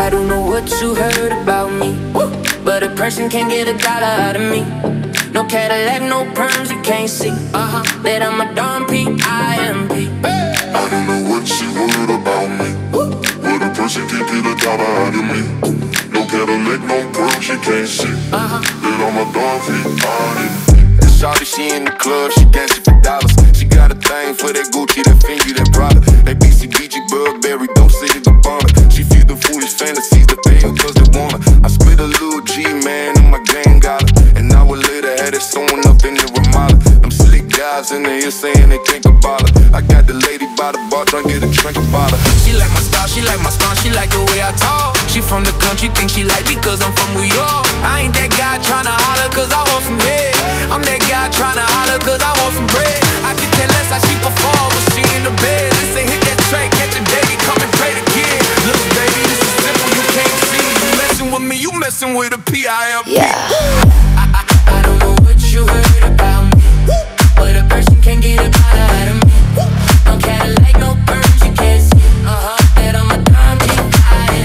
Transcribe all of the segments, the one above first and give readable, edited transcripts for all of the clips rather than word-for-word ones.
I don't know what you heard about me, but a person can't get a dollar out of me. No Cadillac, no perms, you can't see. That I'm a Don P.I.M.P. I don't know what you heard about me, but a person can't get a dollar out of me. No Cadillac, no perms, you can't see. That I'm a Don P.I.M.P. Shawty, she in the club, she dancing for dollars. She got a thing for that Gucci, that Fendi, that Prada, that BCBG, Burberry, don't say it the bonnet. She feed the foolish fantasies, the pale cause they want her. I spit a little G, man, and my gang got her. An hour later, had it sewing up in the Ramada. Them slick guys in the ear saying they think about her. I got the lady by the bar, trying to get a drink about her. She like my style, she like my style, she like the way I talk. She from the country, think she like me cause I'm from New York. I ain't that guy tryna holler cause I want some head. I'm that guy tryna holler cause I want some bread. I can tell less how she perform when she in the bed. Let's say hit that track, catch a baby, come and pray the kid. Look baby, this is simple, you can't see. You messing with me, you messing with a P.I.M.P. I don't know what you heard about me, but a person can't get a dollar out of me. No Cadillac, no perms, you can't see. That I'm a Don P.I.M.P.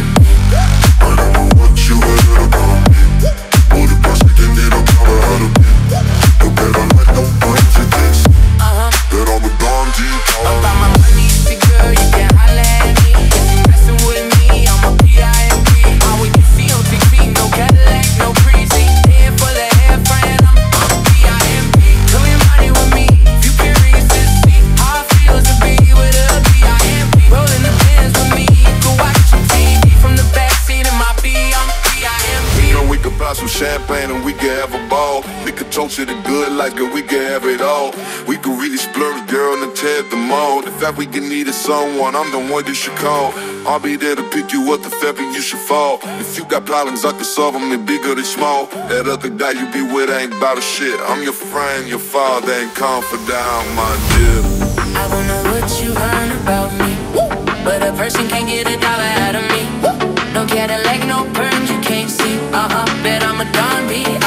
I don't know what you heard about me, but a person can't get a dollar out of me. No Cadillac, no perms, you can't see. That I'm a Don P.I.M.P. About my money, see girl, you can holla at me. If you messing with me, I'm a P.I.M.P. All we can see on TV, no Cadillac, no breezy. Here for the hair friend, I'm a P.I.M.P. Come your money with me, if you can resist me. How it feels to be with a P.I.M.P. Rolling the pins with me, you can watch your TV from the backseat in my B, I'm P.I.M.P. You know we could pop some champagne and we could have a ball. We could toast to the good life, girl, we could have it all. We could really splurge, girl, and tear the mold. The fact we can need someone, I'm the one you should call. I'll be there to pick you up the fact you should fall. If you got problems, I can solve them, they're big or they small. That other guy you be with ain't about a shit. I'm your friend, your father, and confidant, my dear. I don't know what you heard about me, but a person can't get a dollar out of me. No Cadillac, no perms, you can't see. Bet I'm a Don P.I.M.P.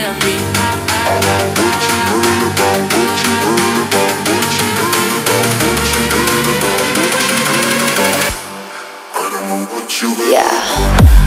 I don't know what you heard about, what you heard about, what you heard about, what you heard about, what you heard about. I don't know what you heard about.